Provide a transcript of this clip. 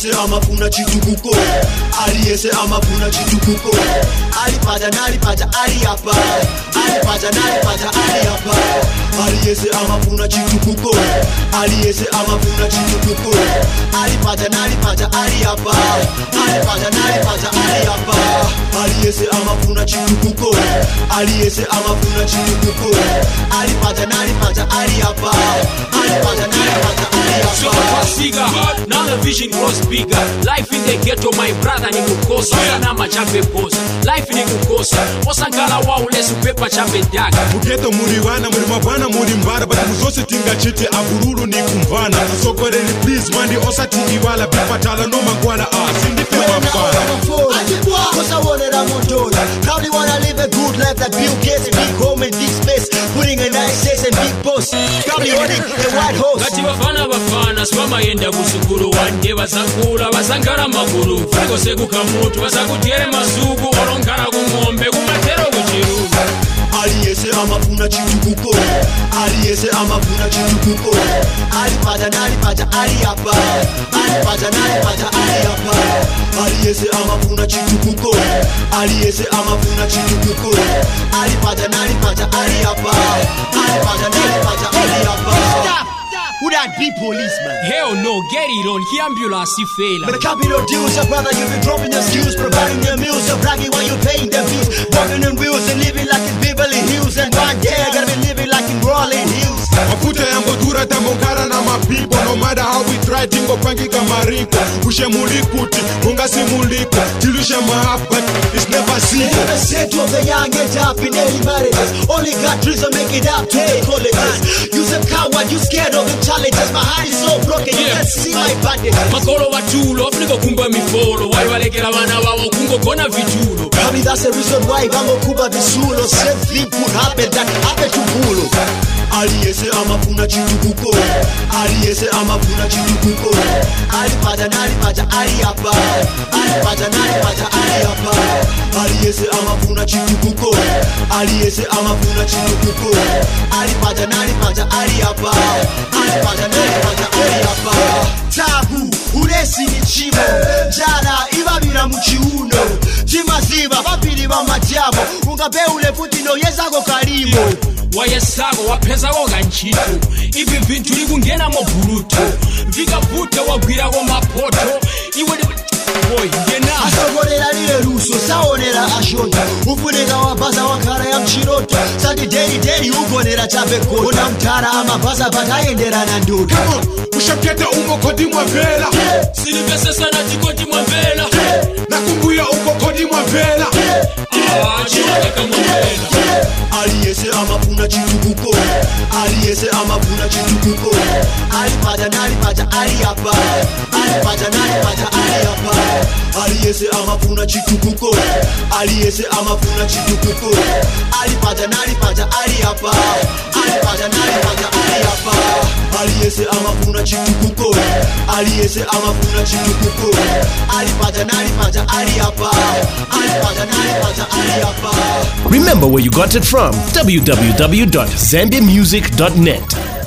aliyese amafuna chitukuko, aliyese amafuna chitukuko, alipata nalipata aliyapa, alipata nalipata aliyapa, aliyese amafuna chitukuko, aliyese amafuna chitukuko, alipata nalipata aliyapa, alipata nalipata aliyapa, aliyese amafuna chitukuko, aliyese amafuna chitukuko, alipata nalipata aliyapa, alipata nalipata aliyapa. Now the vision grows bigger. Life in the ghetto, my brother ni kukosa. Sana machape posa. Life ni kukosa. Osangala wa ulesu pepa chape daga. Mugeto muri wana, muri mabana, muri mbara. But muzose tinga chete abururu ni kumvana. So gore ni please mandi osa tingi wala. Bipatala no mangwana sindi tema fara. Cause I wanted a montona. Probably wanna live a good life like Bill Gates. Big home in big space. Putting a nice sex and big boss. Probably owning a white horse. Kati bafana swama yenda kusukuru wanje basakula basangara maguru Fego segu kamutu basakutere masugu Oronkara kungombe kumatero kuchiruga aliyese amafuna chitukuko, aliyese amafuna chitukuko, alipata nalipata aliyapa, alipata nalipata aliyapa, aliyese amafuna chitukuko, aliyese amafuna chitukuko, alipata nalipata aliyapa, alipata nalipata aliyapa. Who that be policeman? Hell no, get it on, he ambulance fail. But the copy no deals, your brother, you've been dropping your skills, providing your meals, you're bragging while you're paying them dues, walking in wheels and living like in Beverly Hills, and one day I gotta be living like in Rolling Hills. Mafuta yango dura tamongara na mapipo. No matter how we try, tingo pangi kamariko. Ushe mulikuti, munga si muliko. Tilusha mahapa, it's never seen. They never said to the young get up in any marriages. Only got dreams to make it up to the colleges. You're a coward, you scared of the challenges. My heart is so broken, you can't see my bandage. Makolo watulo, niko kumba mifolo. Wai walekela wana wawo kungo kona vitulo. Probably that's the reason why Bango Kuba Visulo. Same thing could happen that happened to Bulo. Aliyese amafuna chitukuko, aliyese amafuna chitukuko, alipata nalipata aliyapa, alipata nalipata aliyapa, aliyese amafuna chitukuko, aliyese amafuna chitukuko, alipata nalipata aliyapa, alipata nalipata aliyapa. Tabu uresi ni chimo, jana ibabira mu kiuno, chimaziba babiri bamajamo, ungabe ule putino yezako kalimo. Wayesago wapeza woga nchito Ivi vintu likungena mo buruto Vika pute wagwira go mapoto Iwe boy ngena Asogorela liye ruso saonera ashota Ufuneka wabaza wakara ya mchiroto Sadi deli ugonera chape kota Una mtara ama baza batayendera na ndoto. Come on, ushaketa umo kodi mwa vela Silivese sana jikoti mwa vela Nakumbuya uko kodi mwa vela Chimaka mwa vela aliyese amafuna chitukuko, aliyese amafuna chitukuko, alipata nalipata aliyapa, alipata nalipata aliyapa, aliyese amafuna chitukuko, aliyese amafuna chitukuko, alipata nalipata aliyapa, alipata nalipata aliyapa, aliyese amafuna chitukuko, aliyese amafuna chitukuko, alipata nalipata aliyapa, alipata nalipata aliyapa. Remember where you got it from. www.zambiamusic.net.